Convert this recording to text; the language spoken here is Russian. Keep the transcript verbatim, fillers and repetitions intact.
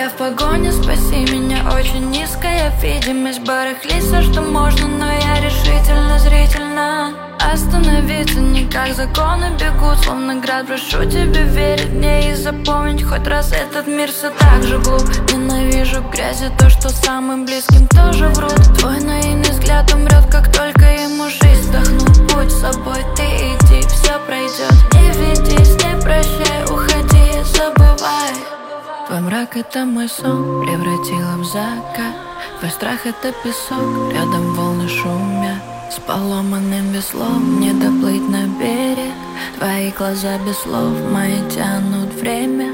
Я в погоне, спаси меня, очень низкая видимость. Барахлиться, что можно, но я решительно, зрительно. Остановиться никак, законы бегут, словно град. Прошу тебя верить мне и запомнить хоть раз этот мир все так же глуп. Ненавижу грязь и то, что самым близким тоже врут. Твой наивный взгляд умрет, как только ему жизнь вдохну. Будь собой, ты иди, все пройдет. Не ведись, не прощай, уходи, забывай. Твой мрак — это мой сон, превратила в закат. Твой страх — это песок, рядом волны шумят. С поломанным веслом не доплыть на берег. Твои глаза без слов, мои тянут время.